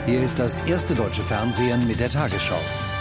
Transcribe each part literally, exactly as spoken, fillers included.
Hier ist das erste deutsche Fernsehen mit der Tagesschau.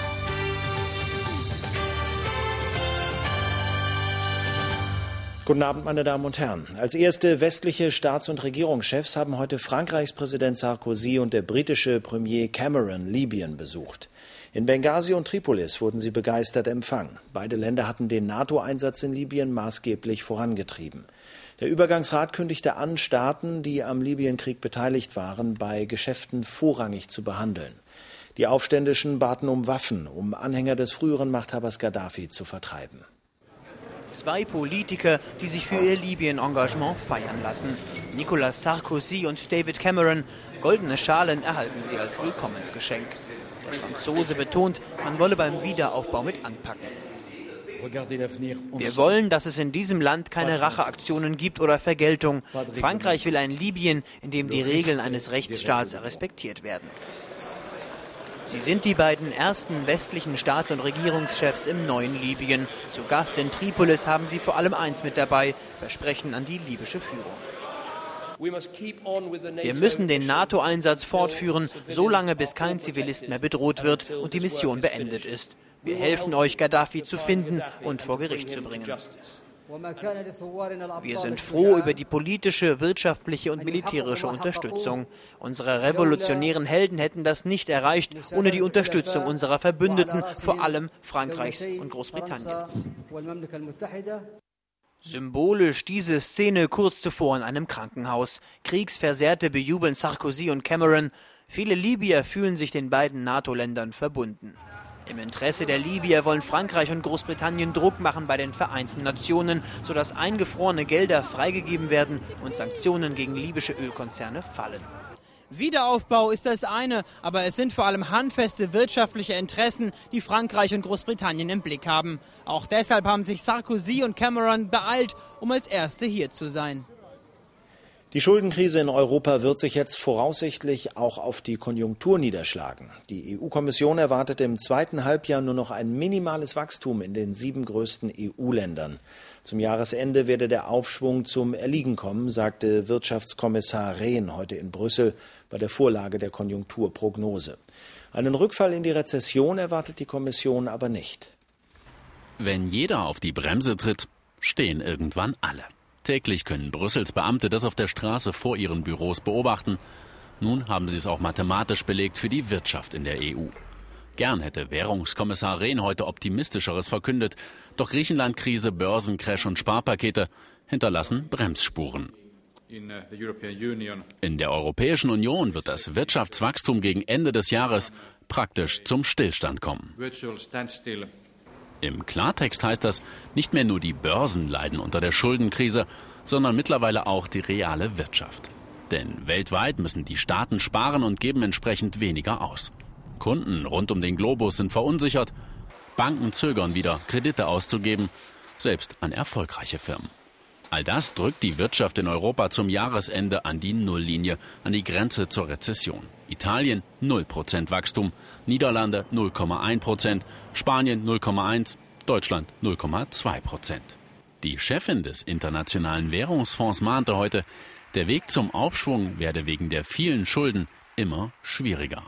Guten Abend, meine Damen und Herren. Als erste westliche Staats- und Regierungschefs haben heute Frankreichs Präsident Sarkozy und der britische Premier Cameron Libyen besucht. In Benghazi und Tripolis wurden sie begeistert empfangen. Beide Länder hatten den NATO-Einsatz in Libyen maßgeblich vorangetrieben. Der Übergangsrat kündigte an, Staaten, die am Libyenkrieg beteiligt waren, bei Geschäften vorrangig zu behandeln. Die Aufständischen baten um Waffen, um Anhänger des früheren Machthabers Gaddafi zu vertreiben. Zwei Politiker, die sich für ihr Libyen-Engagement feiern lassen. Nicolas Sarkozy und David Cameron. Goldene Schalen erhalten sie als Willkommensgeschenk. Der Franzose betont, man wolle beim Wiederaufbau mit anpacken. Wir wollen, dass es in diesem Land keine Racheaktionen gibt oder Vergeltung. Frankreich will ein Libyen, in dem die Regeln eines Rechtsstaats respektiert werden. Sie sind die beiden ersten westlichen Staats- und Regierungschefs im neuen Libyen. Zu Gast in Tripolis haben sie vor allem eins mit dabei: Versprechen an die libysche Führung. Wir müssen den NATO-Einsatz fortführen, solange bis kein Zivilist mehr bedroht wird und die Mission beendet ist. Wir helfen euch, Gaddafi zu finden und vor Gericht zu bringen. Wir sind froh über die politische, wirtschaftliche und militärische Unterstützung. Unsere revolutionären Helden hätten das nicht erreicht ohne die Unterstützung unserer Verbündeten, vor allem Frankreichs und Großbritanniens. Symbolisch diese Szene kurz zuvor in einem Krankenhaus. Kriegsversehrte bejubeln Sarkozy und Cameron. Viele Libyer fühlen sich den beiden NATO-Ländern verbunden. Im Interesse der Libyer wollen Frankreich und Großbritannien Druck machen bei den Vereinten Nationen, sodass eingefrorene Gelder freigegeben werden und Sanktionen gegen libysche Ölkonzerne fallen. Wiederaufbau ist das eine, aber es sind vor allem handfeste wirtschaftliche Interessen, die Frankreich und Großbritannien im Blick haben. Auch deshalb haben sich Sarkozy und Cameron beeilt, um als Erste hier zu sein. Die Schuldenkrise in Europa wird sich jetzt voraussichtlich auch auf die Konjunktur niederschlagen. Die E U-Kommission erwartet im zweiten Halbjahr nur noch ein minimales Wachstum in den sieben größten E U-Ländern. Zum Jahresende werde der Aufschwung zum Erliegen kommen, sagte Wirtschaftskommissar Rehn heute in Brüssel bei der Vorlage der Konjunkturprognose. Einen Rückfall in die Rezession erwartet die Kommission aber nicht. Wenn jeder auf die Bremse tritt, stehen irgendwann alle. Täglich können Brüssels Beamte das auf der Straße vor ihren Büros beobachten. Nun haben sie es auch mathematisch belegt für die Wirtschaft in der E U. Gern hätte Währungskommissar Rehn heute Optimistischeres verkündet. Doch Griechenland-Krise, Börsencrash und Sparpakete hinterlassen Bremsspuren. In der Europäischen Union wird das Wirtschaftswachstum gegen Ende des Jahres praktisch zum Stillstand kommen. Im Klartext heißt das, nicht mehr nur die Börsen leiden unter der Schuldenkrise, sondern mittlerweile auch die reale Wirtschaft. Denn weltweit müssen die Staaten sparen und geben entsprechend weniger aus. Kunden rund um den Globus sind verunsichert, Banken zögern wieder, Kredite auszugeben, selbst an erfolgreiche Firmen. All das drückt die Wirtschaft in Europa zum Jahresende an die Nulllinie, an die Grenze zur Rezession. Italien null Prozent Wachstum, Niederlande null Komma eins Prozent, Spanien null Komma eins, Deutschland null Komma zwei Prozent. Die Chefin des Internationalen Währungsfonds mahnte heute, der Weg zum Aufschwung werde wegen der vielen Schulden immer schwieriger.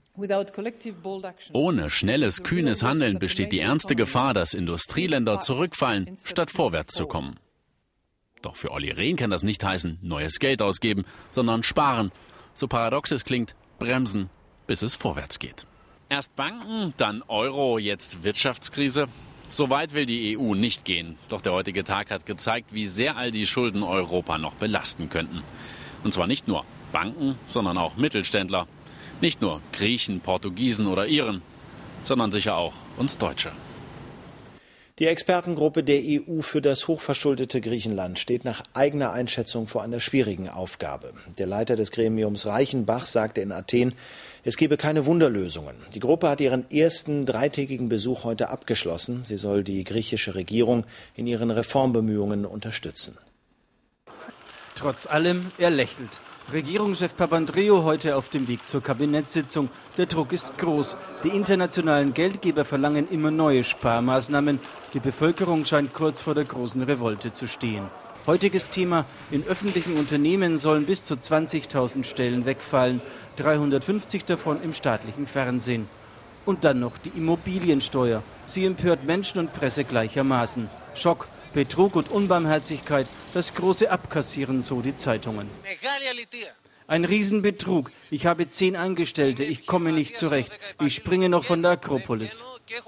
Ohne schnelles, kühnes Handeln besteht die ernste Gefahr, dass Industrieländer zurückfallen, statt vorwärts zu kommen. Doch für Olli Rehn kann das nicht heißen, neues Geld ausgeben, sondern sparen. So paradox es klingt, bremsen, bis es vorwärts geht. Erst Banken, dann Euro, jetzt Wirtschaftskrise. So weit will die E U nicht gehen. Doch der heutige Tag hat gezeigt, wie sehr all die Schulden Europa noch belasten könnten. Und zwar nicht nur Banken, sondern auch Mittelständler. Nicht nur Griechen, Portugiesen oder Iren, sondern sicher auch uns Deutsche. Die Expertengruppe der E U für das hochverschuldete Griechenland steht nach eigener Einschätzung vor einer schwierigen Aufgabe. Der Leiter des Gremiums Reichenbach sagte in Athen, es gebe keine Wunderlösungen. Die Gruppe hat ihren ersten dreitägigen Besuch heute abgeschlossen. Sie soll die griechische Regierung in ihren Reformbemühungen unterstützen. Trotz allem, er lächelt. Regierungschef Papandreou heute auf dem Weg zur Kabinettssitzung. Der Druck ist groß. Die internationalen Geldgeber verlangen immer neue Sparmaßnahmen. Die Bevölkerung scheint kurz vor der großen Revolte zu stehen. Heutiges Thema: In öffentlichen Unternehmen sollen bis zu zwanzigtausend Stellen wegfallen, dreihundertfünfzig davon im staatlichen Fernsehen. Und dann noch die Immobiliensteuer. Sie empört Menschen und Presse gleichermaßen. Schock, Betrug und Unbarmherzigkeit, das große Abkassieren, so die Zeitungen. Ein Riesenbetrug. Ich habe zehn Angestellte, ich komme nicht zurecht. Ich springe noch von der Akropolis.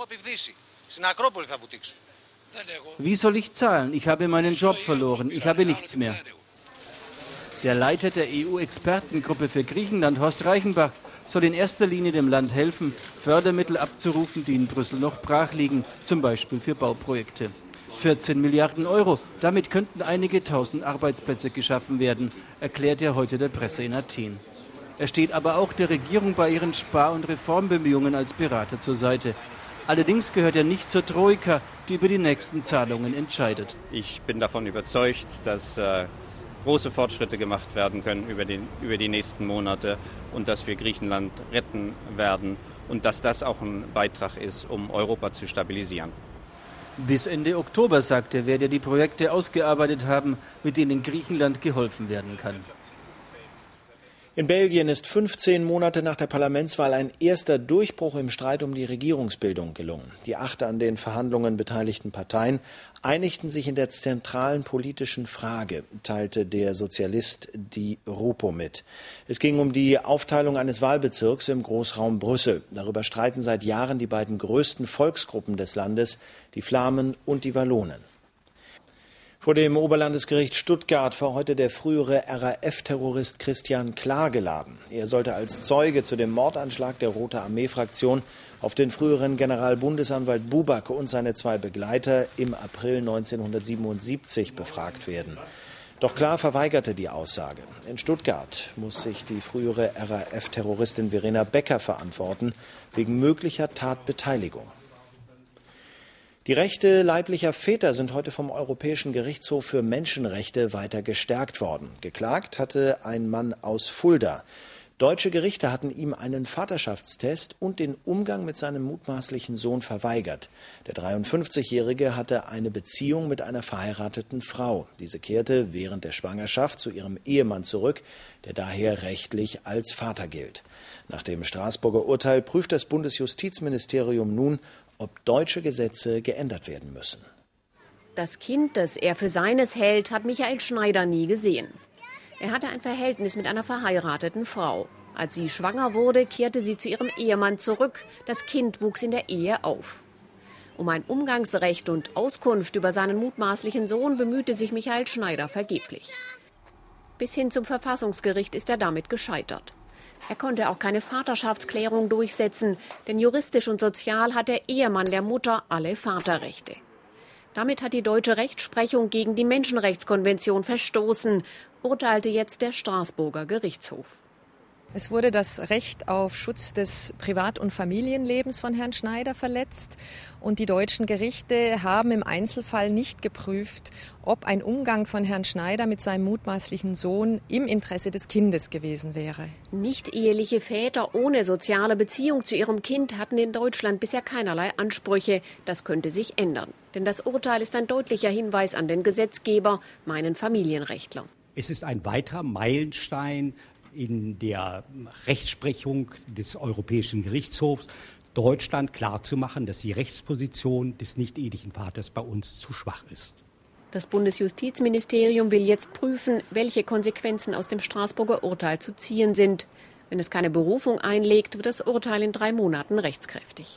Wie soll ich zahlen? Ich habe meinen Job verloren, ich habe nichts mehr. Der Leiter der E U-Expertengruppe für Griechenland, Horst Reichenbach, soll in erster Linie dem Land helfen, Fördermittel abzurufen, die in Brüssel noch brach liegen, zum Beispiel für Bauprojekte. vierzehn Milliarden Euro, damit könnten einige tausend Arbeitsplätze geschaffen werden, erklärt er heute der Presse in Athen. Er steht aber auch der Regierung bei ihren Spar- und Reformbemühungen als Berater zur Seite. Allerdings gehört er nicht zur Troika, die über die nächsten Zahlungen entscheidet. Ich bin davon überzeugt, dass äh, große Fortschritte gemacht werden können über, den, über die nächsten Monate und dass wir Griechenland retten werden und dass das auch ein Beitrag ist, um Europa zu stabilisieren. Bis Ende Oktober, sagt er, werde er die Projekte ausgearbeitet haben, mit denen Griechenland geholfen werden kann. In Belgien ist fünfzehn Monate nach der Parlamentswahl ein erster Durchbruch im Streit um die Regierungsbildung gelungen. Die acht an den Verhandlungen beteiligten Parteien einigten sich in der zentralen politischen Frage, teilte der Sozialist Di Rupo mit. Es ging um die Aufteilung eines Wahlbezirks im Großraum Brüssel. Darüber streiten seit Jahren die beiden größten Volksgruppen des Landes, die Flamen und die Wallonen. Vor dem Oberlandesgericht Stuttgart war heute der frühere R A F-Terrorist Christian Klar geladen. Er sollte als Zeuge zu dem Mordanschlag der Rote Armee-Fraktion auf den früheren Generalbundesanwalt Buback und seine zwei Begleiter im April neunzehnhundertsiebenundsiebzig befragt werden. Doch Klar verweigerte die Aussage. In Stuttgart muss sich die frühere R A F-Terroristin Verena Becker verantworten, wegen möglicher Tatbeteiligung. Die Rechte leiblicher Väter sind heute vom Europäischen Gerichtshof für Menschenrechte weiter gestärkt worden. Geklagt hatte ein Mann aus Fulda. Deutsche Gerichte hatten ihm einen Vaterschaftstest und den Umgang mit seinem mutmaßlichen Sohn verweigert. Der dreiundfünfzigjährige hatte eine Beziehung mit einer verheirateten Frau. Diese kehrte während der Schwangerschaft zu ihrem Ehemann zurück, der daher rechtlich als Vater gilt. Nach dem Straßburger Urteil prüft das Bundesjustizministerium nun, ob deutsche Gesetze geändert werden müssen. Das Kind, das er für seines hält, hat Michael Schneider nie gesehen. Er hatte ein Verhältnis mit einer verheirateten Frau. Als sie schwanger wurde, kehrte sie zu ihrem Ehemann zurück. Das Kind wuchs in der Ehe auf. Um ein Umgangsrecht und Auskunft über seinen mutmaßlichen Sohn bemühte sich Michael Schneider vergeblich. Bis hin zum Verfassungsgericht ist er damit gescheitert. Er konnte auch keine Vaterschaftsklärung durchsetzen, denn juristisch und sozial hat der Ehemann der Mutter alle Vaterrechte. Damit hat die deutsche Rechtsprechung gegen die Menschenrechtskonvention verstoßen, urteilte jetzt der Straßburger Gerichtshof. Es wurde das Recht auf Schutz des Privat- und Familienlebens von Herrn Schneider verletzt. Und die deutschen Gerichte haben im Einzelfall nicht geprüft, ob ein Umgang von Herrn Schneider mit seinem mutmaßlichen Sohn im Interesse des Kindes gewesen wäre. Nicht-eheliche Väter ohne soziale Beziehung zu ihrem Kind hatten in Deutschland bisher keinerlei Ansprüche. Das könnte sich ändern. Denn das Urteil ist ein deutlicher Hinweis an den Gesetzgeber, meinen Familienrechtler. Es ist ein weiterer Meilenstein in der Rechtsprechung des Europäischen Gerichtshofs, Deutschland klarzumachen, dass die Rechtsposition des nicht-ehelichen Vaters bei uns zu schwach ist. Das Bundesjustizministerium will jetzt prüfen, welche Konsequenzen aus dem Straßburger Urteil zu ziehen sind. Wenn es keine Berufung einlegt, wird das Urteil in drei Monaten rechtskräftig.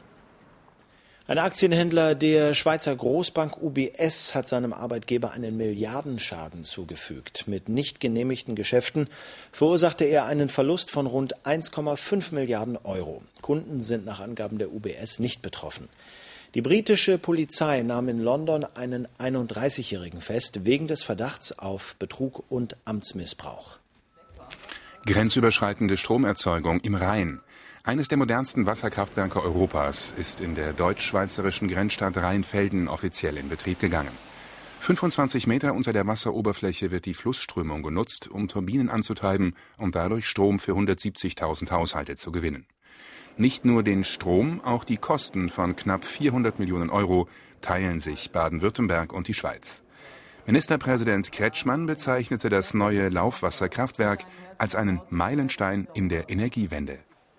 Ein Aktienhändler der Schweizer Großbank U B S hat seinem Arbeitgeber einen Milliardenschaden zugefügt. Mit nicht genehmigten Geschäften verursachte er einen Verlust von rund eins Komma fünf Milliarden Euro. Kunden sind nach Angaben der U B S nicht betroffen. Die britische Polizei nahm in London einen einunddreißigjährigen fest wegen des Verdachts auf Betrug und Amtsmissbrauch. Grenzüberschreitende Stromerzeugung im Rhein. Eines der modernsten Wasserkraftwerke Europas ist in der deutsch-schweizerischen Grenzstadt Rheinfelden offiziell in Betrieb gegangen. fünfundzwanzig Meter unter der Wasseroberfläche wird die Flussströmung genutzt, um Turbinen anzutreiben und dadurch Strom für hundertsiebzigtausend Haushalte zu gewinnen. Nicht nur den Strom, auch die Kosten von knapp vierhundert Millionen Euro teilen sich Baden-Württemberg und die Schweiz. Ministerpräsident Kretschmann bezeichnete das neue Laufwasserkraftwerk als einen Meilenstein in der Energiewende.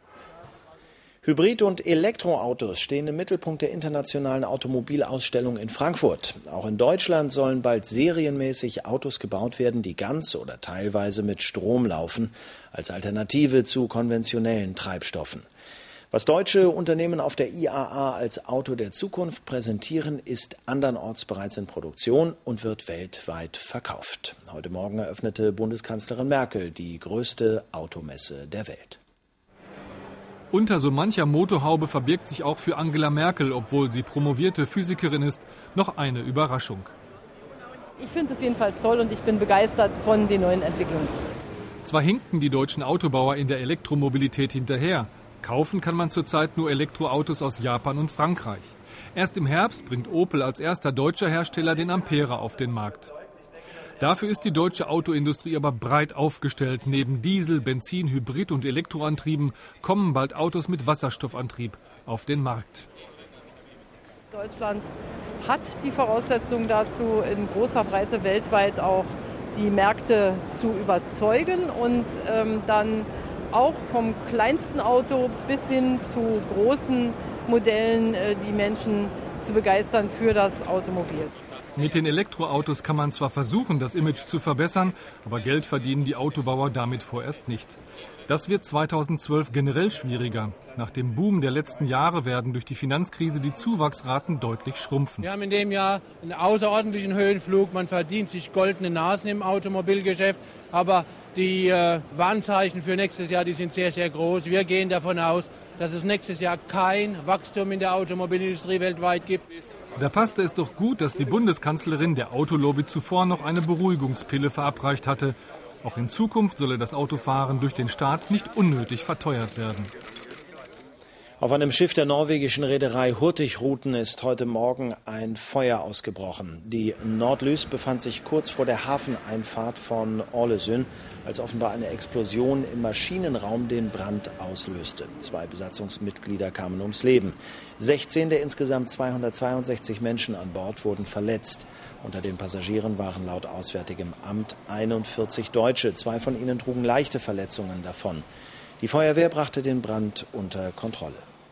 Hybrid- und Elektroautos stehen im Mittelpunkt der internationalen Automobilausstellung in Frankfurt. Auch in Deutschland sollen bald serienmäßig Autos gebaut werden, die ganz oder teilweise mit Strom laufen, als Alternative zu konventionellen Treibstoffen. Was deutsche Unternehmen auf der I A A als Auto der Zukunft präsentieren, ist andernorts bereits in Produktion und wird weltweit verkauft. Heute Morgen eröffnete Bundeskanzlerin Merkel die größte Automesse der Welt. Unter so mancher Motorhaube verbirgt sich auch für Angela Merkel, obwohl sie promovierte Physikerin ist, noch eine Überraschung. Ich finde es jedenfalls toll und ich bin begeistert von den neuen Entwicklungen. Zwar hinken die deutschen Autobauer in der Elektromobilität hinterher. Kaufen kann man zurzeit nur Elektroautos aus Japan und Frankreich. Erst im Herbst bringt Opel als erster deutscher Hersteller den Ampera auf den Markt. Dafür ist die deutsche Autoindustrie aber breit aufgestellt. Neben Diesel-, Benzin-, Hybrid- und Elektroantrieben kommen bald Autos mit Wasserstoffantrieb auf den Markt. Deutschland hat die Voraussetzungen dazu, in großer Breite weltweit auch die Märkte zu überzeugen und ähm, dann auch vom kleinsten Auto bis hin zu großen Modellen äh, die Menschen zu begeistern für das Automobil. Mit den Elektroautos kann man zwar versuchen, das Image zu verbessern, aber Geld verdienen die Autobauer damit vorerst nicht. Das wird zweitausendzwölf generell schwieriger. Nach dem Boom der letzten Jahre werden durch die Finanzkrise die Zuwachsraten deutlich schrumpfen. Wir haben in dem Jahr einen außerordentlichen Höhenflug. Man verdient sich goldene Nasen im Automobilgeschäft. Aber die äh, Warnzeichen für nächstes Jahr, die sind sehr, sehr groß. Wir gehen davon aus, dass es nächstes Jahr kein Wachstum in der Automobilindustrie weltweit gibt. Da passte es doch gut, dass die Bundeskanzlerin der Autolobby zuvor noch eine Beruhigungspille verabreicht hatte. Auch in Zukunft solle das Autofahren durch den Staat nicht unnötig verteuert werden. Auf einem Schiff der norwegischen Reederei Hurtigruten ist heute Morgen ein Feuer ausgebrochen. Die Nordlys befand sich kurz vor der Hafeneinfahrt von Ålesund, als offenbar eine Explosion im Maschinenraum den Brand auslöste. Zwei Besatzungsmitglieder kamen ums Leben. sechzehn der insgesamt zweihundertzweiundsechzig Menschen an Bord wurden verletzt. Unter den Passagieren waren laut Auswärtigem Amt einundvierzig Deutsche. Zwei von ihnen trugen leichte Verletzungen davon. Die Feuerwehr brachte den Brand unter Kontrolle.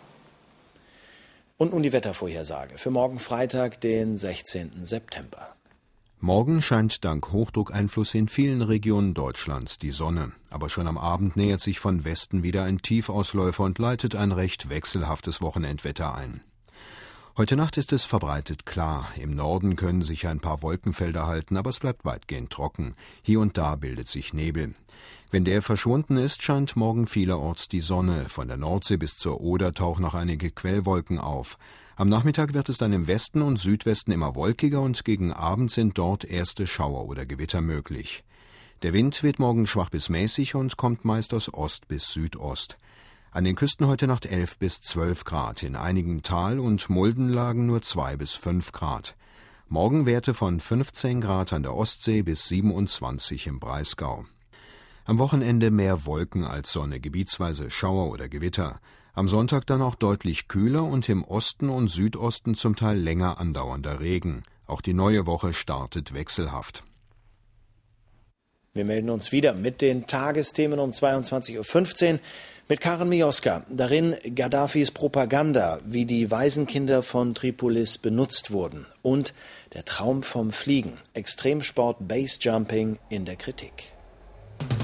Und nun die Wettervorhersage für morgen Freitag, den sechzehnten September. Morgen scheint dank Hochdruckeinfluss in vielen Regionen Deutschlands die Sonne. Aber schon am Abend nähert sich von Westen wieder ein Tiefausläufer und leitet ein recht wechselhaftes Wochenendwetter ein. Heute Nacht ist es verbreitet klar. Im Norden können sich ein paar Wolkenfelder halten, aber es bleibt weitgehend trocken. Hier und da bildet sich Nebel. Wenn der verschwunden ist, scheint morgen vielerorts die Sonne. Von der Nordsee bis zur Oder tauchen noch einige Quellwolken auf. Am Nachmittag wird es dann im Westen und Südwesten immer wolkiger und gegen Abend sind dort erste Schauer oder Gewitter möglich. Der Wind weht morgen schwach bis mäßig und kommt meist aus Ost bis Südost. An den Küsten heute Nacht elf bis zwölf Grad, in einigen Tal- und Muldenlagen nur zwei bis fünf Grad. Morgen Werte von fünfzehn Grad an der Ostsee bis siebenundzwanzig im Breisgau. Am Wochenende mehr Wolken als Sonne, gebietsweise Schauer oder Gewitter. Am Sonntag dann auch deutlich kühler und im Osten und Südosten zum Teil länger andauernder Regen. Auch die neue Woche startet wechselhaft. Wir melden uns wieder mit den Tagesthemen um zweiundzwanzig Uhr fünfzehn mit Karen Mioska. Darin Gaddafis Propaganda, wie die Waisenkinder von Tripolis benutzt wurden. Und der Traum vom Fliegen, Extremsport Basejumping in der Kritik.